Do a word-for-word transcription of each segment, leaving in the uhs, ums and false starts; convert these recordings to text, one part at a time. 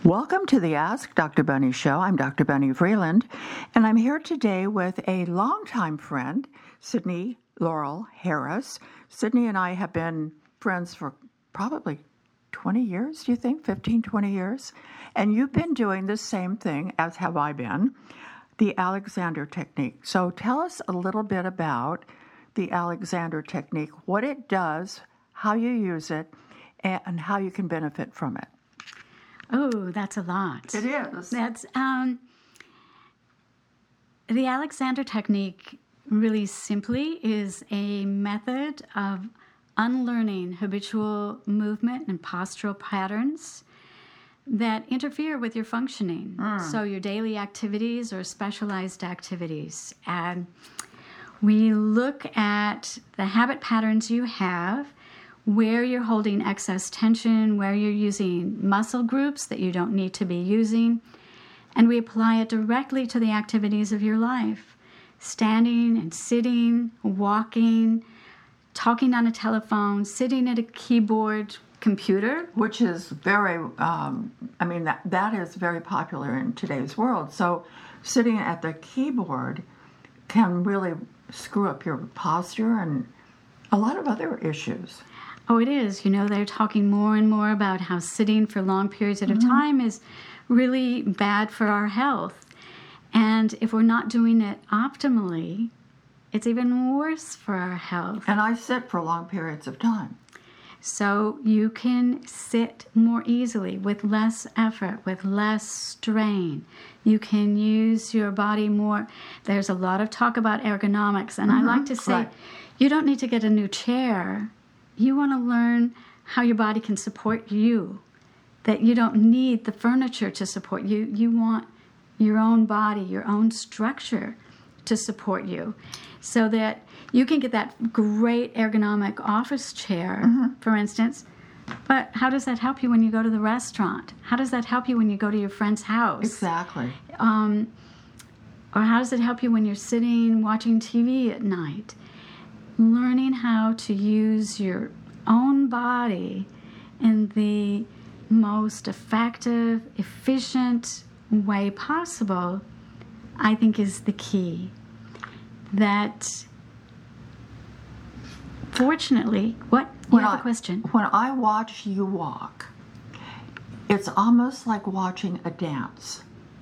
Welcome to the Ask Doctor Bunny show. I'm Doctor Bunny Vreeland, and I'm here today with a longtime friend, Sydney Laurel Harris. Sydney and I have been friends for probably twenty years, do you think? fifteen, twenty years? And you've been doing the same thing, as have I been, the Alexander Technique. So tell us a little bit about the Alexander Technique, what it does, how you use it, and how you can benefit from it. Oh, that's a lot. It is. That's um, the Alexander Technique, really simply, is a method of unlearning habitual movement and postural patterns that interfere with your functioning. Mm. So your daily activities or specialized activities. And we look at the habit patterns you have, where you're holding excess tension, where you're using muscle groups that you don't need to be using, and we apply it directly to the activities of your life. Standing and sitting, walking, talking on a telephone, sitting at a keyboard, computer. Which is very, um, I mean, that, that is very popular in today's world. So sitting at the keyboard can really screw up your posture and a lot of other issues. Oh, it is. You know, they're talking more and more about how sitting for long periods at a Mm-hmm. time is really bad for our health. And if we're not doing it optimally, it's even worse for our health. And I sit for long periods of time. So you can sit more easily with less effort, with less strain. You can use your body more. There's a lot of talk about ergonomics, and Mm-hmm. I like to say, Right. you don't need to get a new chair. You want to learn how your body can support you, that you don't need the furniture to support you. You want your own body, your own structure to support you, so that you can get that great ergonomic office chair, mm-hmm. for instance. But how does that help you when you go to the restaurant? How does that help you when you go to your friend's house? Exactly. Um, or how does it help you when you're sitting watching T V at night? Learning how to use your own body in the most effective, efficient way possible, I think is the key. That, fortunately, what? You When have I, a question. When I watch you walk, it's almost like watching a dance.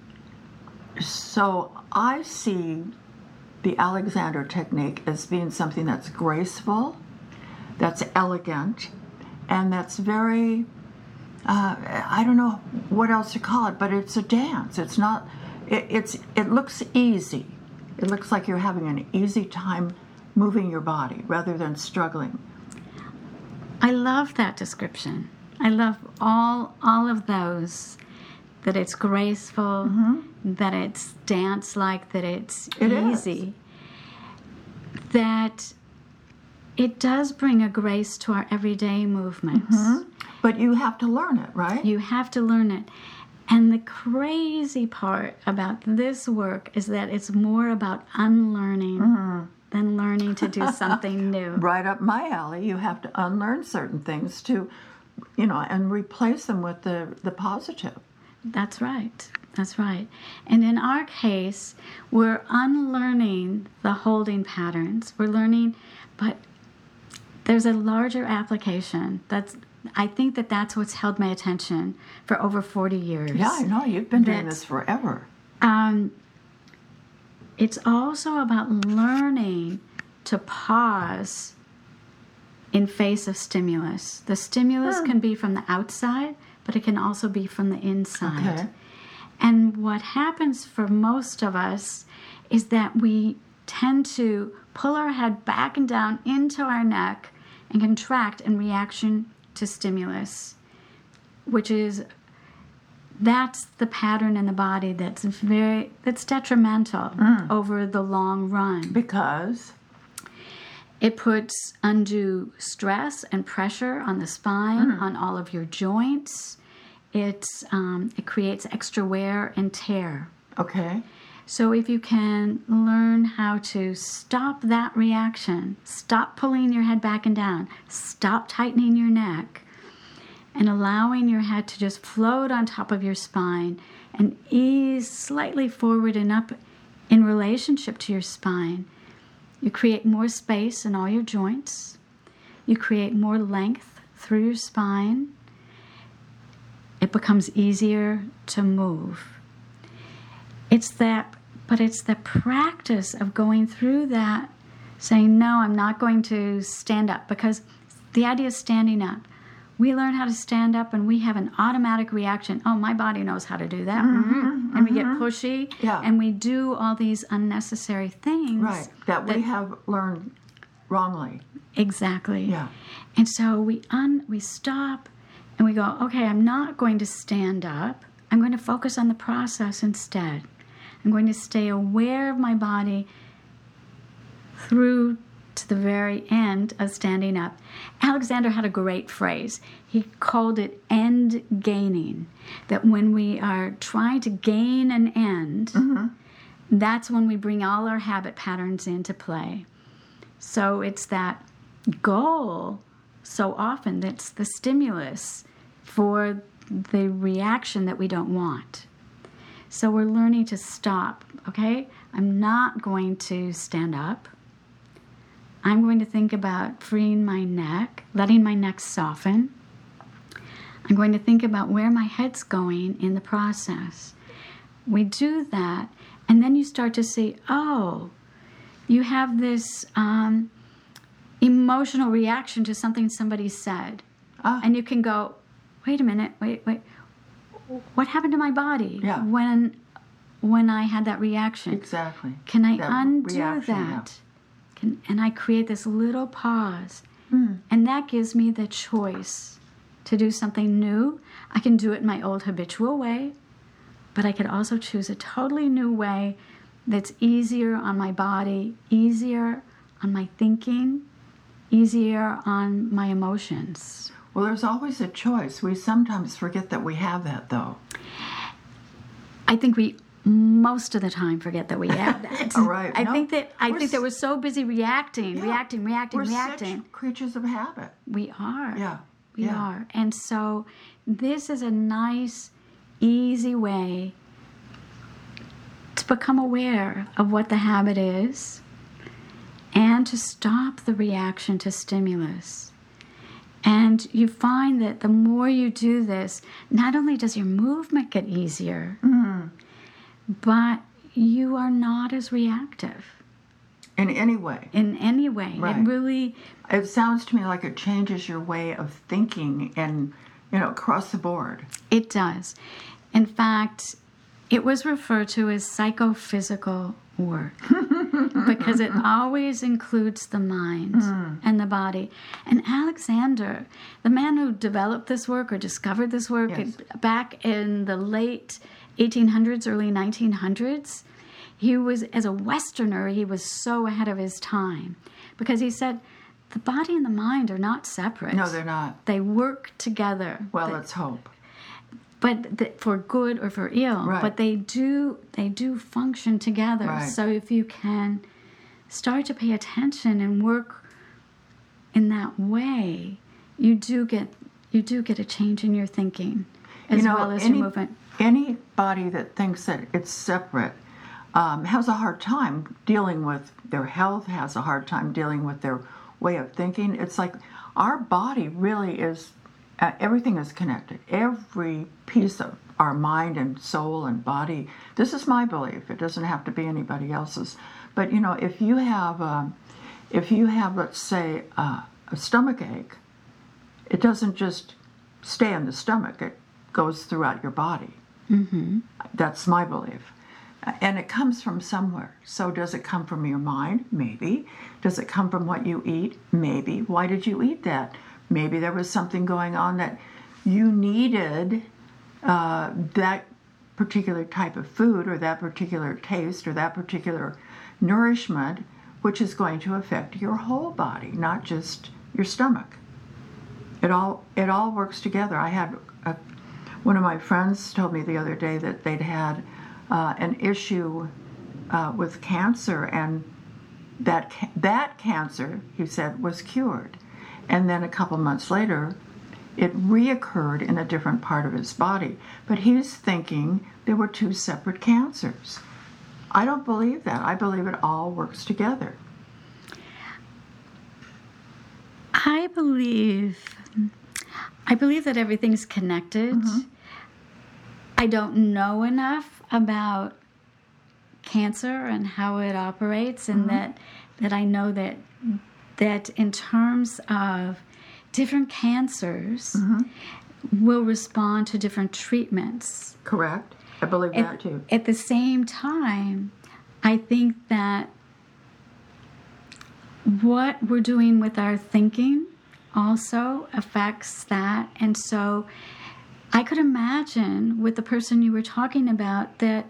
So I see the Alexander Technique as being something that's graceful, that's elegant, and that's very, uh, I don't know what else to call it, but it's a dance. It's not, it, it's, it looks easy. It looks like you're having an easy time moving your body rather than struggling. I love that description. I love all all of those. That it's graceful, mm-hmm. that it's dance-like, that it's it easy. Is. That it does bring a grace to our everyday movements. Mm-hmm. But you have to learn it, right? You have to learn it. And the crazy part about this work is that it's more about unlearning mm-hmm. than learning to do something new. Right up my alley. You have to unlearn certain things to, you know, and replace them with the, the positive. That's right. That's right. And in our case, we're unlearning the holding patterns. We're learning, but there's a larger application. That's I think that that's what's held my attention for over forty years. Yeah, I know. You've been doing that, this forever. Um, it's also about learning to pause in face of stimulus. The stimulus hmm. can be from the outside, but it can also be from the inside. Okay. And what happens for most of us is that we tend to pull our head back and down into our neck and contract in reaction to stimulus, which is, that's the pattern in the body that's very, that's detrimental mm. over the long run. Because? It puts undue stress and pressure on the spine, mm. on all of your joints. It's, um, it creates extra wear and tear. Okay. So if you can learn how to stop that reaction, stop pulling your head back and down, stop tightening your neck, and allowing your head to just float on top of your spine and ease slightly forward and up in relationship to your spine. You create more space in all your joints. You create more length through your spine. It becomes easier to move. It's that, but it's the practice of going through that, saying, no, I'm not going to stand up, because the idea is standing up. We learn how to stand up and we have an automatic reaction. Oh, my body knows how to do that. Mm-hmm, and mm-hmm. we get pushy. Yeah. And we do all these unnecessary things. Right, that we that, have learned wrongly. Exactly. Yeah. And so we un, we stop and we go, okay, I'm not going to stand up. I'm going to focus on the process instead. I'm going to stay aware of my body through to the very end of standing up. Alexander had a great phrase. He called it end gaining. That when we are trying to gain an end, mm-hmm. that's when we bring all our habit patterns into play. So it's that goal so often that's the stimulus for the reaction that we don't want. So we're learning to stop, okay? I'm not going to stand up. I'm going to think about freeing my neck, letting my neck soften. I'm going to think about where my head's going in the process. We do that, and then you start to see, oh, you have this um, emotional reaction to something somebody said. Ah. And you can go, wait a minute, wait, wait. What happened to my body Yeah. when when I had that reaction? Exactly. Can I That undo reaction, that? yeah. Can, and I create this little pause. Mm. And that gives me the choice to do something new. I can do it in my old habitual way, but I could also choose a totally new way that's easier on my body, easier on my thinking, easier on my emotions. Well, there's always a choice. We sometimes forget that we have that, though. I think we most of the time forget that we have that. All right. I No, think that I we're think that s- we're so busy reacting, Yeah. reacting, reacting, We're reacting. such creatures of habit. We are. Yeah. We yeah. are. And so this is a nice, easy way to become aware of what the habit is and to stop the reaction to stimulus. And you find that the more you do this, not only does your movement get easier, Mm. but you are not as reactive In any way. in any way. Right. It really, It sounds to me like it changes your way of thinking and, you know, across the board. it does. In fact, it was referred to as psychophysical work because it always includes the mind Mm. and the body. And Alexander, the man who developed this work or discovered this work Yes. back in the late eighteen hundreds, early nineteen hundreds, he was, as a Westerner, he was so ahead of his time because he said, the body and the mind are not separate. No, they're not. They work together. Well, They- let's hope. but th- for good or for ill. Right. But they do they do function together. Right. So if you can start to pay attention and work in that way, you do get you do get a change in your thinking as You know, well as any- your movement. Anybody that thinks that it's separate um, has a hard time dealing with their health, has a hard time dealing with their way of thinking. It's like our body really is, uh, everything is connected. Every piece of our mind and soul and body. This is my belief. It doesn't have to be anybody else's. But you know, if you have, um, if you have, let's say, uh, a stomach ache, it doesn't just stay in the stomach. It goes throughout your body. Mm-hmm. That's my belief. And it comes from somewhere. So does it come from your mind? Maybe. Does it come from what you eat? Maybe. Why did you eat that? Maybe there was something going on that you needed uh, that particular type of food or that particular taste or that particular nourishment, which is going to affect your whole body, not just your stomach. It all it all works together. I had a, one of my friends told me the other day that they'd had uh, an issue uh, with cancer, and that ca- that cancer, he said, was cured. And then a couple months later, it reoccurred in a different part of his body. But he's thinking there were two separate cancers. I don't believe that. I believe it all works together. I believe, I believe that everything's connected. Mm-hmm. I don't know enough about cancer and how it operates, and mm-hmm. that that I know that that in terms of different cancers mm-hmm. will respond to different treatments. Correct. I believe at, that too. At the same time, I think that what we're doing with our thinking also affects that. And so I could imagine with the person you were talking about that,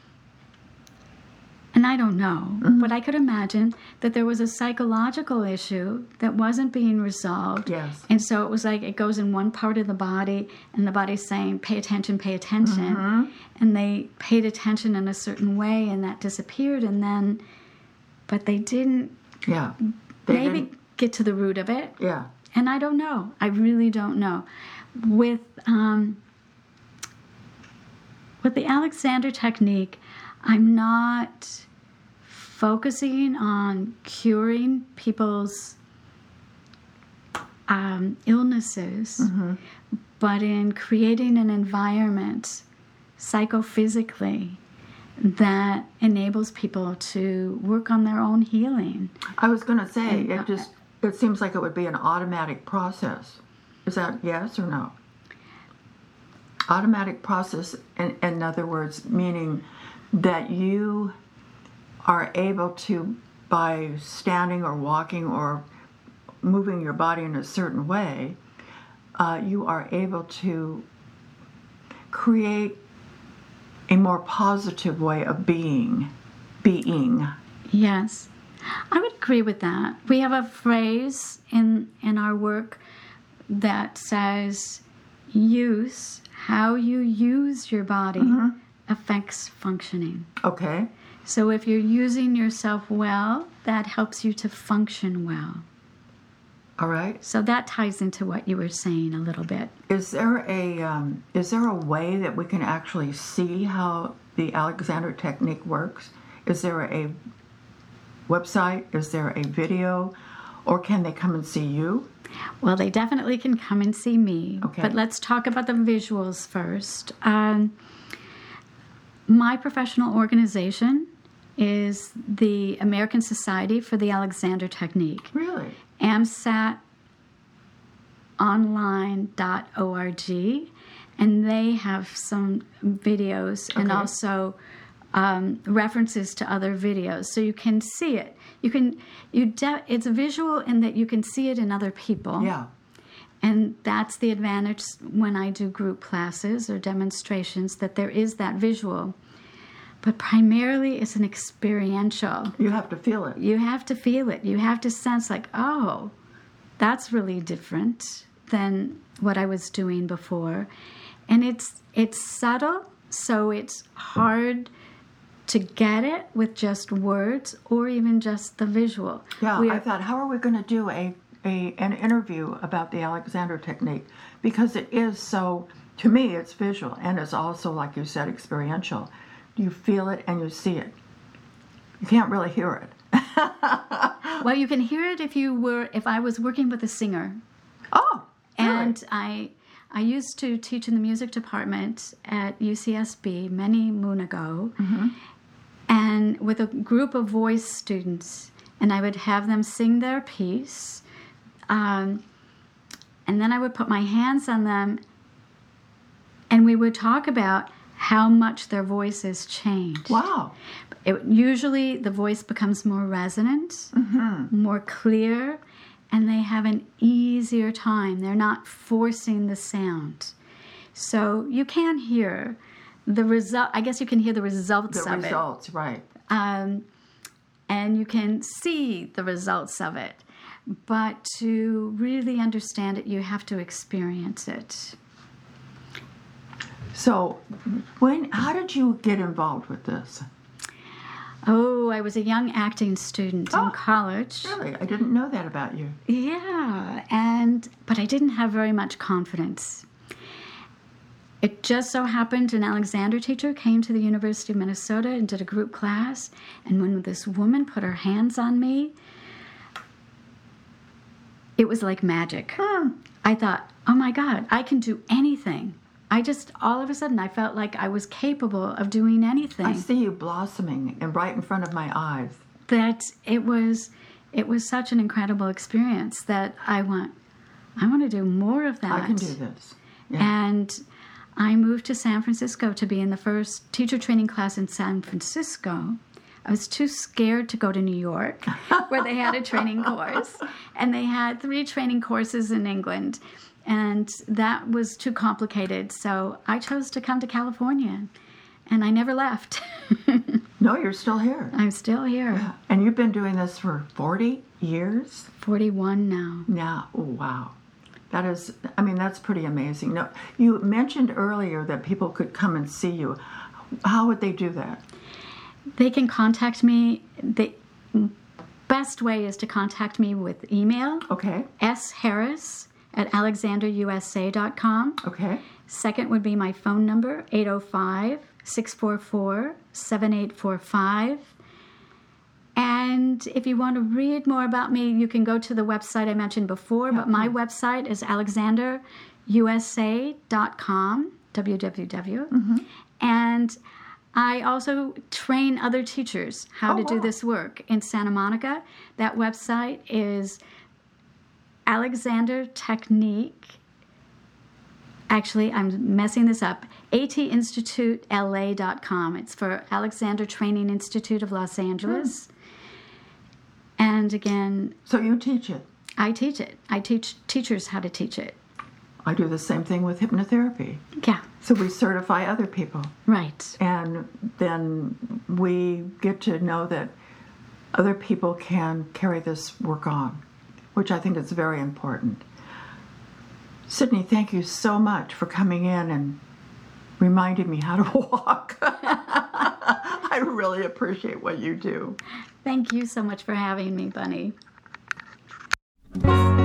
and I don't know, mm-hmm. but I could imagine that there was a psychological issue that wasn't being resolved. Yes. And so it was like it goes in one part of the body, and the body's saying, pay attention, pay attention. Mm-hmm. And they paid attention in a certain way, and that disappeared. And then, but they didn't yeah, they maybe didn't. get to the root of it. Yeah. And I don't know. I really don't know. With, um, with the Alexander technique, I'm not focusing on curing people's um, illnesses, mm-hmm. but in creating an environment psychophysically that enables people to work on their own healing. I was going to say, and, it just it seems like it would be an automatic process. Is that yes or no? Automatic process, in, in other words, meaning that you are able to, by standing or walking or moving your body in a certain way, uh, you are able to create a more positive way of being, being. Yes, I would agree with that. We have a phrase in, in our work that says, use, how you use your body mm-hmm. affects functioning. Okay. So if you're using yourself well, that helps you to function well. All right. So that ties into what you were saying a little bit. Is there a um, is there a way that we can actually see how the Alexander technique works? Is there a website? Is there a video? Or can they come and see you? Well, they definitely can come and see me. Okay. But let's talk about the visuals first. Um, my professional organization is the American Society for the Alexander Technique. Really? amsat online dot org, and they have some videos okay. and also um, references to other videos, so you can see it. You can you de- it's visual in that you can see it in other people. Yeah. And that's the advantage when I do group classes or demonstrations, that there is that visual. But primarily it's an experiential. You have to feel it. You have to feel it. You have to sense like, oh, that's really different than what I was doing before. And it's it's subtle, so it's hard to get it with just words or even just the visual. Yeah, we are, I thought, how are we going to do a, a an interview about the Alexander technique? Because it is so, to me, it's visual, and it's also, like you said, experiential. You feel it and you see it. You can't really hear it. Well, you can hear it if you were if I was working with a singer. Oh, really? And I I used to teach in the music department at U C S B many moon ago, mm-hmm. and with a group of voice students, and I would have them sing their piece, um, and then I would put my hands on them, and we would talk about how much their voices change. Wow. It, usually the voice becomes more resonant, mm-hmm. more clear, and they have an easier time. They're not forcing the sound. So you can hear the result. I guess you can hear the results the of results, it. The results, right. Um, and you can see the results of it. But to really understand it, you have to experience it. So, when? How did you get involved with this? Oh, I was a young acting student oh, in college. Really? I didn't know that about you. Yeah, and but I didn't have very much confidence. It just so happened an Alexander teacher came to the University of Minnesota and did a group class, and when this woman put her hands on me, it was like magic. Hmm. I thought, oh my God, I can do anything. I just, all of a sudden, I felt like I was capable of doing anything. I see you blossoming and right in front of my eyes. That it was, it was such an incredible experience that I want, I want to do more of that. I can do this. Yeah. And I moved to San Francisco to be in the first teacher training class in San Francisco. I was too scared to go to New York, where they had a training course, and they had three training courses in England, and that was too complicated. So I chose to come to California, and I never left. No, you're still here. I'm still here. Yeah. And you've been doing this for forty years? forty-one now. Now, oh, wow. That is, I mean, that's pretty amazing. Now, you mentioned earlier that people could come and see you. How would they do that? They can contact me. The best way is to contact me with email. Okay. sharris at alexander u s a dot com. Okay. Second would be my phone number, eight oh five, six four four, seven eight four five. And if you want to read more about me, you can go to the website I mentioned before, Yeah, but my please. website is alexander u s a dot com, w w w. Mm-hmm. And I also train other teachers how Oh, to do wow. this work in Santa Monica. That website is Alexander Technique. Actually, I'm messing this up. A T institute L A dot com. It's for Alexander Training Institute of Los Angeles. Hmm. And again, So you teach it. I teach it. I teach teachers how to teach it. I do the same thing with hypnotherapy. Yeah, So we certify other people. right. And then we get to know that other people can carry this work on, which I think is very important. Sydney, thank you so much for coming in and reminding me how to walk. I really appreciate what you do. Thank you so much for having me, Bunny.